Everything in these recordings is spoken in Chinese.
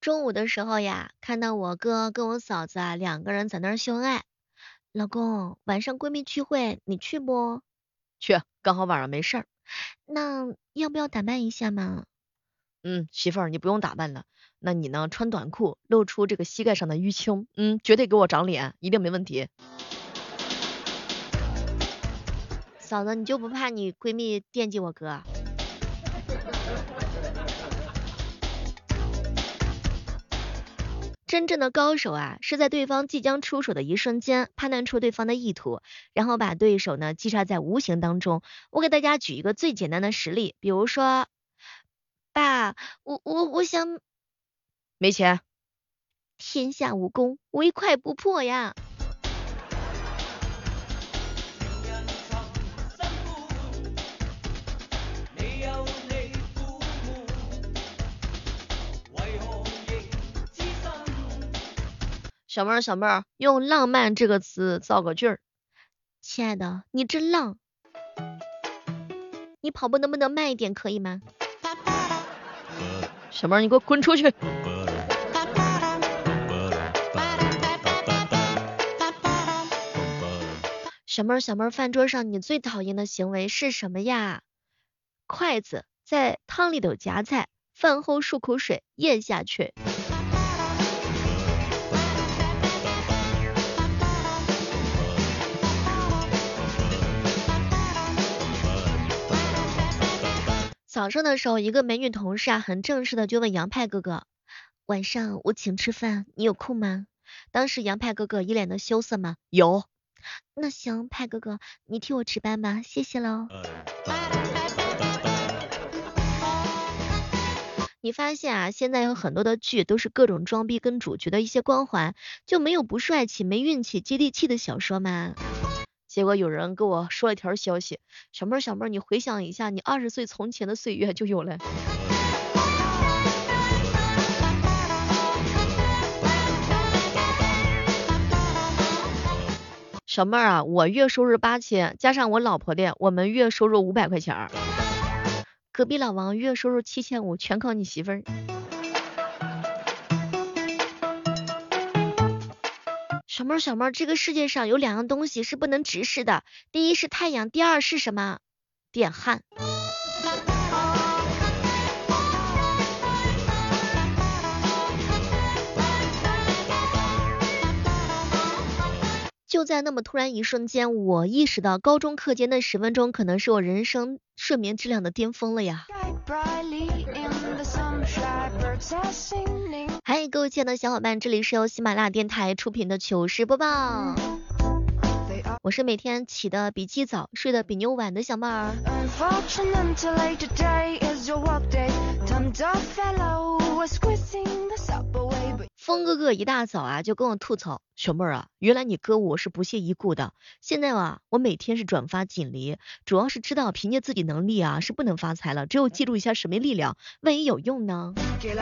中午的时候呀，看到我哥跟我嫂子啊两个人在那儿秀恩爱。老公，晚上闺蜜聚会，你去不？ 去，刚好晚上没事儿。 那要不要打扮一下嘛？ 媳妇儿你不用打扮了，那你呢穿短裤，露出这个膝盖上的淤青，绝对给我长脸，一定没问题。 嫂子，你就不怕你闺蜜惦记我哥？真正的高手啊，是在对方即将出手的一瞬间，判断出对方的意图，然后把对手呢击杀在无形当中。我给大家举一个最简单的实例，比如说，爸，我想没钱。 天下武功，唯快不破呀。小妹儿，用浪漫这个词造个句儿。亲爱的，你真浪，你跑步能不能慢一点，可以吗？ 小妹儿你给我滚出去。 小妹儿，饭桌上你最讨厌的行为是什么呀？筷子在汤里头夹菜，饭后漱口水咽下去。早上的时候，一个美女同事啊，很正式的就问杨派哥哥，晚上我请吃饭，你有空吗？当时杨派哥哥一脸的羞涩嘛，有。那行，派哥哥，你替我值班吧，谢谢喽。你发现啊，现在有很多的剧都是各种装逼跟主角的一些光环，就没有不帅气、没运气、接地气的小说吗？结果有人跟我说了一条消息，小妹儿，你回想一下，你20岁从前的岁月就有了。小妹儿啊，我月收入8000，加上我老婆的，我们月收入500块钱儿。隔壁老王月收入7500，全靠你媳妇儿。小妹儿，这个世界上有两样东西是不能直视的，第一是太阳，第二是什么？电焊。就在那么突然一瞬间，我意识到高中课间的10分钟可能是我人生睡眠质量的巅峰了呀。嗨，各位亲爱的小伙伴，这里是由喜马拉雅电台出品的糗事播报，我是每天起的比鸡早，睡得比牛晚的小妹儿。峰哥哥一大早啊就跟我吐槽，小妹儿啊，原来你哥我是不屑一顾的，现在啊我每天是转发锦鲤，主要是知道凭借自己能力啊是不能发财了，只有记住一下神秘力量，万一有用呢。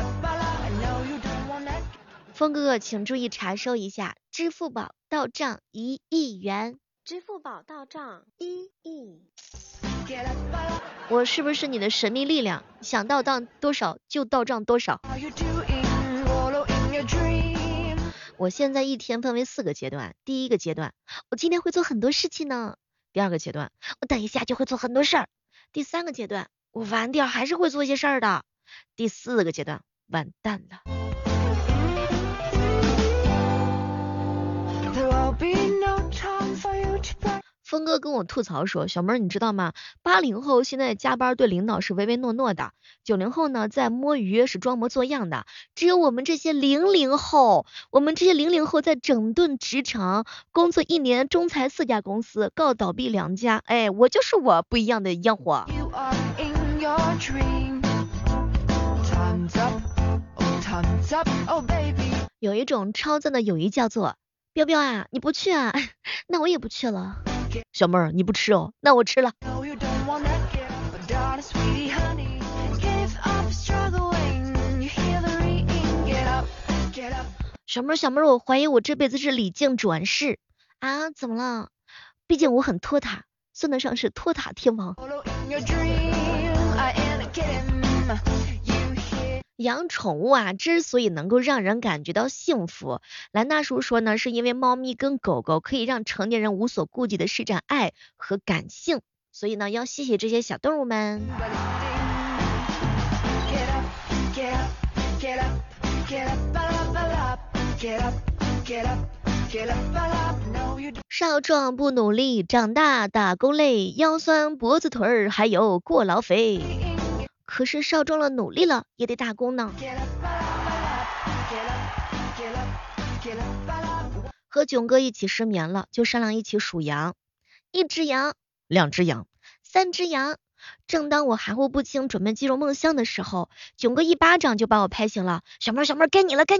峰哥哥请注意查收一下，支付宝到账1亿元，支付宝到账1亿。我是不是你的神秘力量？想到账多少就到账多少。我现在一天分为4个阶段，第一个阶段，我今天会做很多事情呢。第二个阶段，我等一下就会做很多事儿。第三个阶段，我晚点还是会做一些事儿的。第4个阶段，完蛋了。峰哥跟我吐槽说，小妹儿你知道吗？80后现在加班对领导是唯唯诺诺的，90后呢在摸鱼是装模作样的，只有我们这些00后在整顿职场，工作1年中裁4家公司，告倒闭2家，哎，我就是我，不一样的烟火。有一种超赞的友谊叫做彪彪啊，你不去啊，那我也不去了。小妹儿你不吃哦，那我吃了。小妹儿，我怀疑我这辈子是李靖转世啊，怎么了？毕竟我很拖沓，算得上是拖沓天王。 养宠物啊，之所以能够让人感觉到幸福，兰大叔说呢，是因为猫咪跟狗狗可以让成年人无所顾忌的施展爱和感性，所以呢，要谢谢这些小动物们。少壮不努力，长大打工累，腰酸脖子腿儿，还有过劳肥。可是少壮了努力了，也得打工呢。和囧哥一起失眠了，就商量一起数羊。1只羊 2只羊 ，3只羊。正当我含糊不清准备进入梦乡的时候，囧哥一巴掌就把我拍醒了。小妹儿该你了。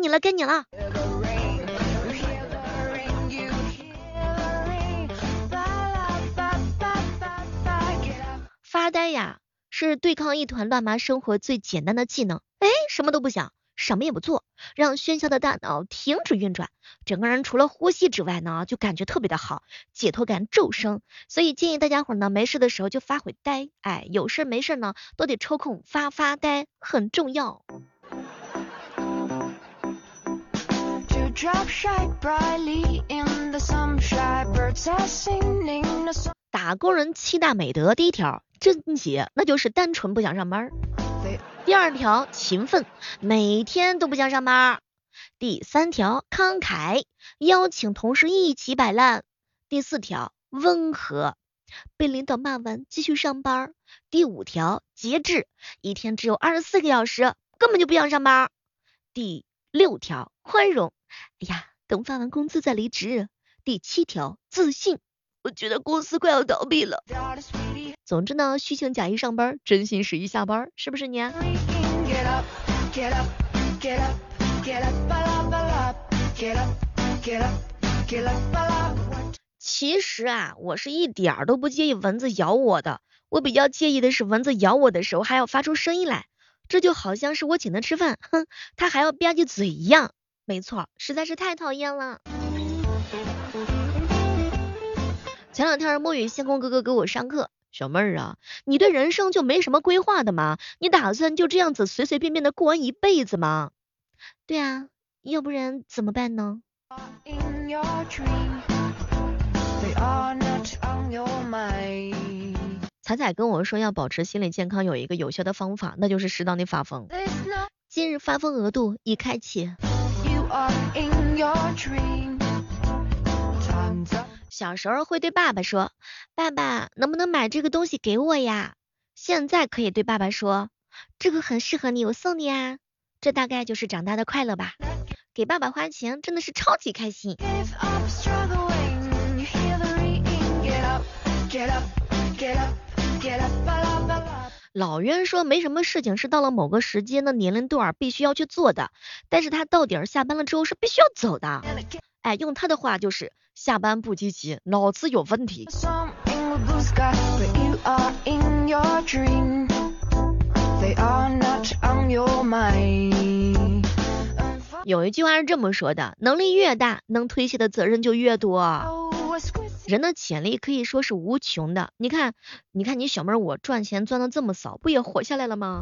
发呆呀，是对抗一团乱麻生活最简单的技能。什么都不想，什么也不做，让喧嚣的大脑停止运转，整个人除了呼吸之外呢，就感觉特别的好，解脱感骤升。所以建议大家伙呢，没事的时候就发会呆，有事没事呢，都得抽空发呆，很重要。打工人7大美德，第1条贞洁，那就是单纯不想上班。第2条勤奋，每天都不想上班。第3条慷慨，邀请同事一起摆烂。第4条温和，被领导骂完继续上班。第5条节制，一天只有24个小时，根本就不想上班。第6条宽容，等发完工资再离职。第7条自信，我觉得公司快要倒闭了。总之呢，虚情假意上班，真心实意下班，是不是你啊？其实啊，我是一点儿都不介意蚊子咬我的，我比较介意的是蚊子咬我的时候还要发出声音来，这就好像是我请他吃饭，他还要吧唧嘴一样。没错，实在是太讨厌了。前2天墨雨星空哥哥给我上课，小妹儿啊，你对人生就没什么规划的吗？你打算就这样子随随便便的过完一辈子吗？对啊，要不然怎么办呢？彩彩跟我说要保持心理健康有一个有效的方法，那就是适当的发疯。今日发疯额度已开启。小时候会对爸爸说，爸爸能不能买这个东西给我呀？现在可以对爸爸说，这个很适合你，我送你啊。这大概就是长大的快乐吧。给爸爸花钱真的是超级开心。老冤说没什么事情是到了某个时间的年龄段必须要去做的，但是他到点下班了之后是必须要走的。用他的话就是下班不积极，脑子有问题。有一句话是这么说的，能力越大，能推卸的责任就越多。人的潜力可以说是无穷的，你看你小妹我赚钱赚得这么少，不也活下来了吗？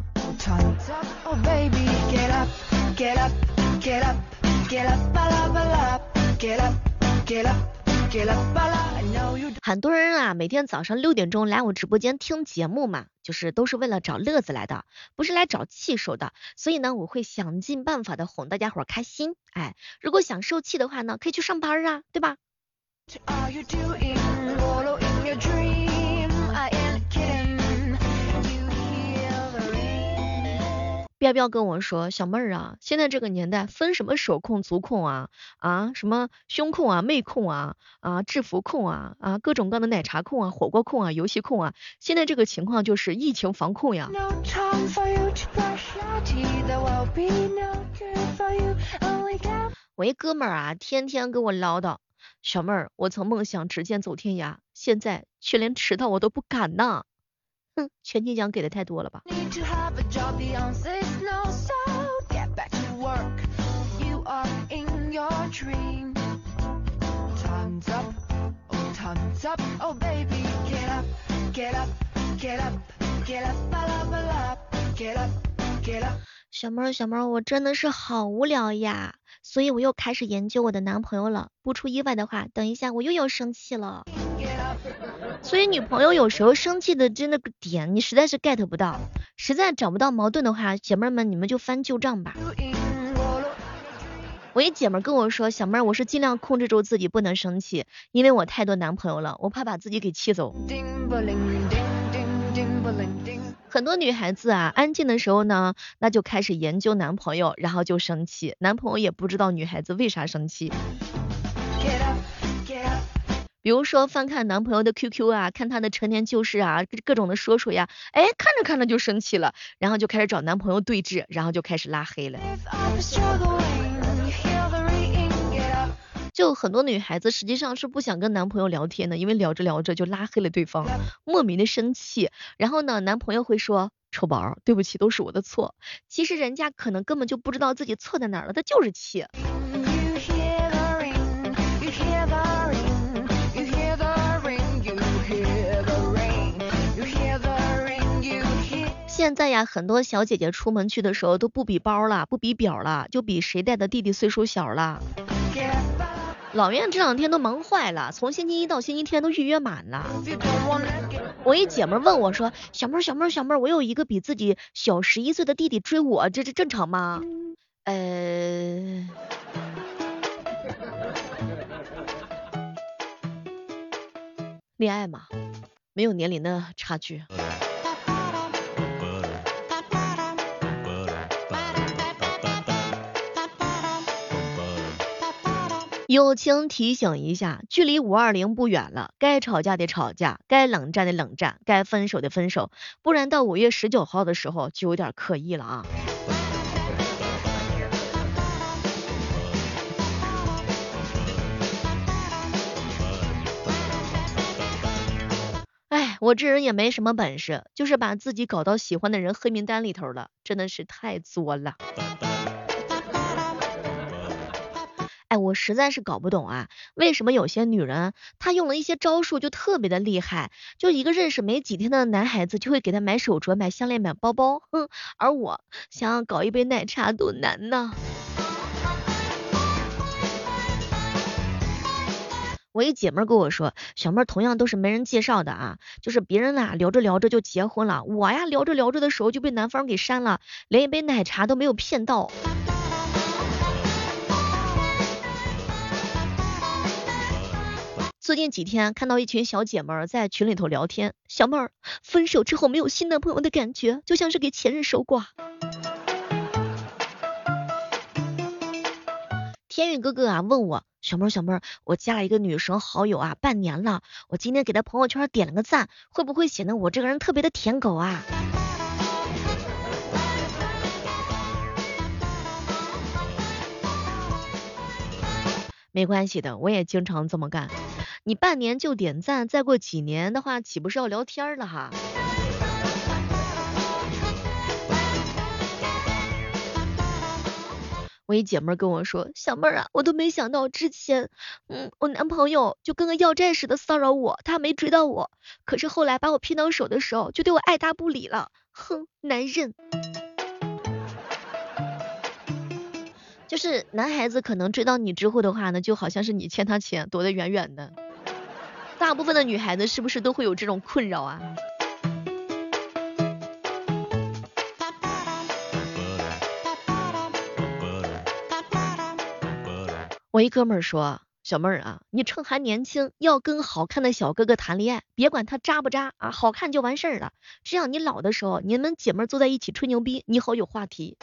很多人啊，每天早上6点钟来我直播间听节目嘛，就是都是为了找乐子来的，不是来找气受的。所以呢，我会想尽办法的哄大家伙开心。如果想受气的话呢，可以去上班啊，对吧？彪彪跟我说，小妹儿啊，现在这个年代分什么手控足控啊，什么胸控啊妹控啊，制服控啊，各种各样的奶茶控啊火锅控啊游戏控啊，现在这个情况就是疫情防控呀。我一哥们儿啊，天天跟我唠叨，小妹儿，我曾梦想执剑走天涯，现在却连迟到我都不敢呐。全勤奖给的太多了吧。 小妹儿，我真的是好无聊呀，所以我又开始研究我的男朋友了。不出意外的话，等一下我又要生气了。所以女朋友有时候生气的真的个点，你实在是 get 不到，实在找不到矛盾的话，姐妹们你们就翻旧账吧。我一姐们跟我说，小妹儿，我是尽量控制住自己不能生气，因为我太多男朋友了，我怕把自己给气走。很多女孩子啊，安静的时候呢，那就开始研究男朋友，然后就生气，男朋友也不知道女孩子为啥生气。比如说翻看男朋友的 QQ 啊，看他的陈年旧事啊，各种的说说呀，哎，看着看着就生气了，然后就开始找男朋友对峙，然后就开始拉黑了。就很多女孩子实际上是不想跟男朋友聊天的，因为聊着聊着就拉黑了对方，莫名的生气。然后呢，男朋友会说丑宝儿，对不起，都是我的错。其实人家可能根本就不知道自己错在哪儿了，他就是气。现在呀，很多小姐姐出门去的时候都不比包了，不比表了，就比谁带的弟弟岁数小了。老院这两天都忙坏了，从星期一到星期天都预约满了。我一姐们问我说，小妹儿，我有一个比自己小11岁的弟弟追我，这正常吗？恋爱嘛，没有年龄的差距。友情提醒一下，距离520不远了，该吵架的吵架，该冷战的冷战，该分手的分手，不然到5月19号的时候就有点刻意了啊。哎，我这人也没什么本事，就是把自己搞到喜欢的人黑名单里头了，真的是太作了。哎，我实在是搞不懂啊，为什么有些女人她用了一些招数就特别的厉害，就一个认识没几天的男孩子就会给她买手镯、买项链、买包包，而我想要搞一杯奶茶多难呢。我一姐妹跟我说，小妹儿同样都是没人介绍的啊，就是别人俩聊着聊着就结婚了，我呀聊着聊着的时候就被男方给删了，连一杯奶茶都没有骗到。最近几天看到一群小姐妹儿在群里头聊天，小妹儿分手之后没有新男朋友的感觉，就像是给前任守寡。天宇哥哥啊问我，小妹儿，我加了一个女生好友啊，半年了，我今天给她朋友圈点了个赞，会不会显得我这个人特别的舔狗啊？没关系的，我也经常这么干。你半年就点赞，再过几年的话，岂不是要聊天了哈？我一姐妹跟我说，小妹儿啊，我都没想到之前，我男朋友就跟个要债似的骚扰我，他没追到我，可是后来把我骗到手的时候，就对我爱答不理了，哼，男人。就是男孩子可能追到你之后的话呢，就好像是你欠他钱，躲得远远的。大部分的女孩子是不是都会有这种困扰啊？我一哥们儿说，小妹儿啊，你趁还年轻，要跟好看的小哥哥谈恋爱，别管他渣不渣啊，好看就完事儿了。这样你老的时候，你们姐妹儿坐在一起吹牛逼，你好有话题。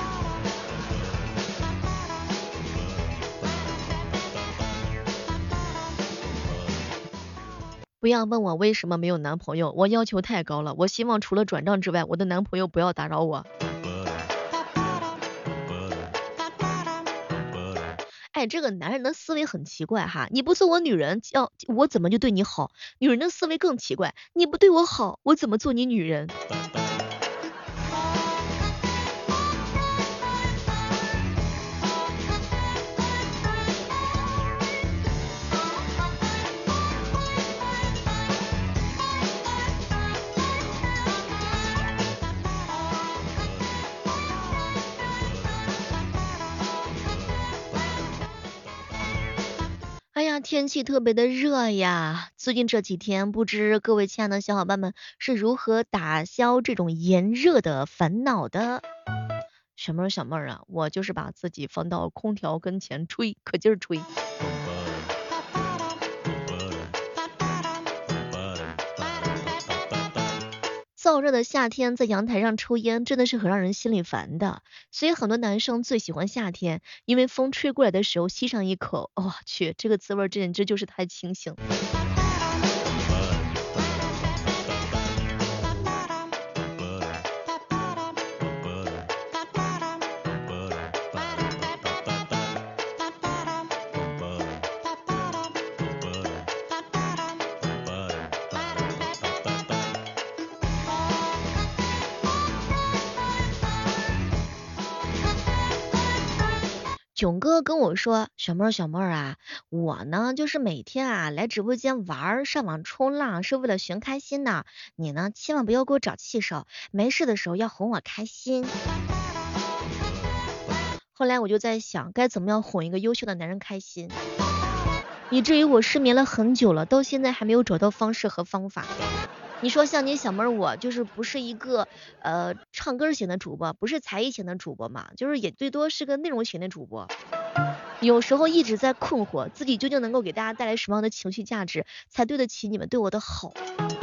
不要问我为什么没有男朋友，我要求太高了。我希望除了转账之外，我的男朋友不要打扰我。哎，这个男人的思维很奇怪哈，你不做我女人，我怎么就对你好？女人的思维更奇怪，你不对我好，我怎么做你女人？ 哎呀，天气特别的热呀，最近这几天不知各位亲爱的小伙伴们是如何打消这种炎热的烦恼的？小妹儿啊，我就是把自己放到空调跟前吹，可劲儿吹。燥热的夏天在阳台上抽烟真的是很让人心里烦的，所以很多男生最喜欢夏天，因为风吹过来的时候吸上一口，我去，这个滋味简直就是太清醒了。囧哥跟我说，小妹儿啊，我呢就是每天啊来直播间玩儿，上网冲浪是为了寻开心的。你呢千万不要给我找气受，没事的时候要哄我开心。后来我就在想，该怎么样哄一个优秀的男人开心，以至于我失眠了很久了，到现在还没有找到方式和方法。你说像你小妹儿我就是不是一个唱歌型的主播，不是才艺型的主播嘛，就是也最多是个内容型的主播。有时候一直在困惑，自己究竟能够给大家带来什么样的情绪价值，才对得起你们对我的好。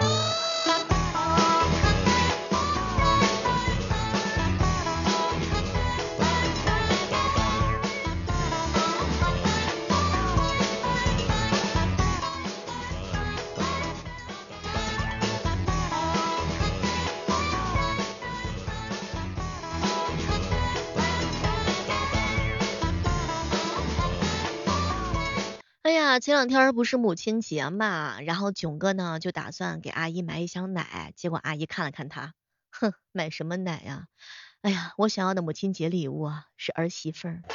哎呀，前两天儿不是母亲节嘛，然后囧哥呢就打算给阿姨买一箱奶，结果阿姨看了看他，哼，买什么奶呀？哎呀，我想要的母亲节礼物啊是儿媳妇儿。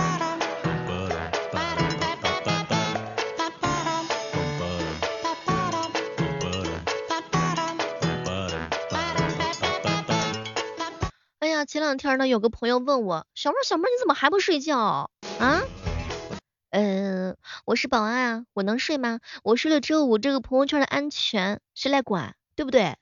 哎呀，前两天儿呢有个朋友问我，小妹儿你怎么还不睡觉啊？我是保安啊，我能睡吗？我睡了之后，我这个朋友圈的安全谁来管？对不对？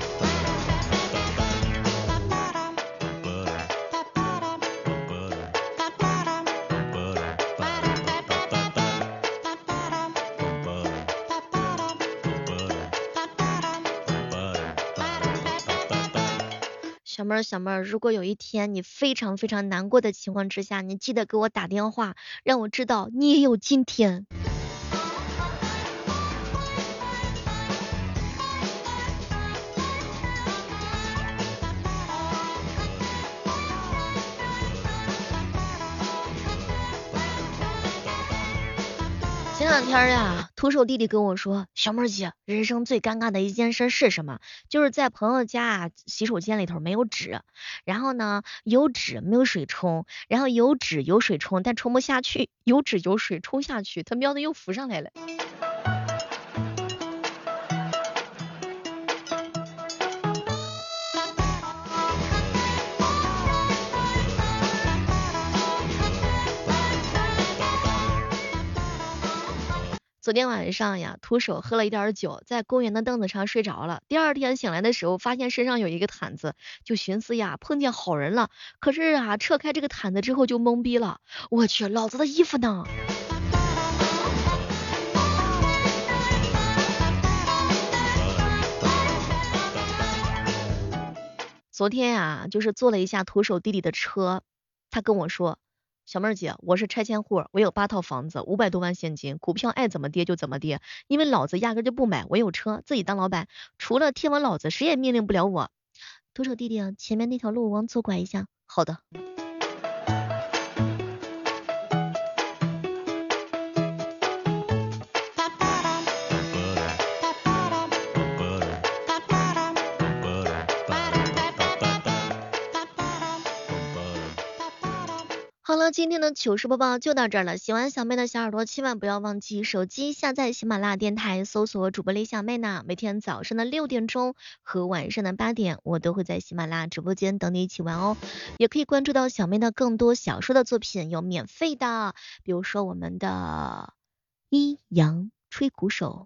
小妹儿，如果有一天你非常非常难过的情况之下，你记得给我打电话，让我知道你也有今天。前两天呀，徒手弟弟跟我说，小妹儿姐，人生最尴尬的一件事是什么？就是在朋友家啊，洗手间里头没有纸，然后呢有纸没有水冲，然后有纸有水冲，但冲不下去，有纸有水冲下去，他喵的又浮上来了。昨天晚上呀，徒手喝了一点儿酒，在公园的凳子上睡着了。第二天醒来的时候，发现身上有一个毯子，就寻思呀，碰见好人了。可是啊，撤开这个毯子之后就懵逼了。我去，老子的衣服呢？昨天呀，就是坐了一下徒手弟弟的车，他跟我说，小妹儿姐，我是拆迁户，我有8套房子，500多万现金，股票爱怎么跌就怎么跌，因为老子压根就不买，我有车，自己当老板，除了天王老子，谁也命令不了我。徒手弟弟啊，前面那条路往左拐一下。好的。好了，今天的糗事播报就到这儿了。喜欢小妹的小耳朵，千万不要忘记手机下载喜马拉雅电台，搜索主播李小妹呢。每天早上的6点钟和晚上的8点，我都会在喜马拉雅直播间等你一起玩哦。也可以关注到小妹的更多小说的作品，有免费的，比如说我们的阴阳吹鼓手，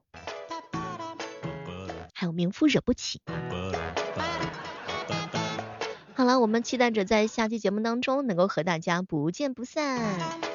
还有名夫惹不起。好了，我们期待着在下期节目当中能够和大家不见不散。